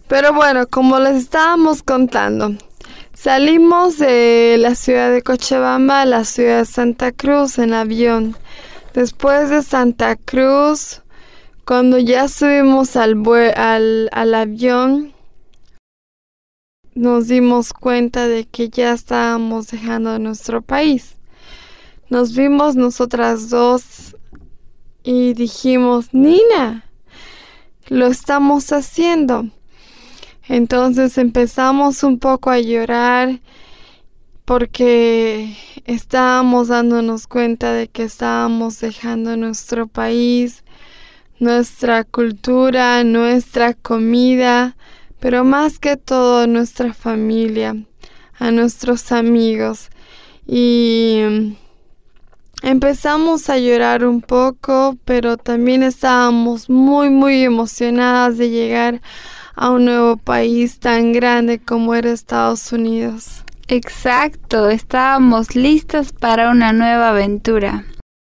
Pero bueno, como les estábamos contando, salimos de la ciudad de Cochabamba a la ciudad de Santa Cruz en avión. Después de Santa Cruz, cuando ya subimos al avión, nos dimos cuenta de que ya estábamos dejando nuestro país. Nos vimos nosotras dos y dijimos, Nina, lo estamos haciendo. Entonces empezamos un poco a llorar porque estábamos dándonos cuenta de que estábamos dejando nuestro país, nuestra cultura, nuestra comida, pero más que todo nuestra familia, a nuestros amigos. Y empezamos a llorar un poco, pero también estábamos muy emocionadas de llegar a un nuevo país tan grande como era Estados Unidos. Exacto, estábamos listas para una nueva aventura.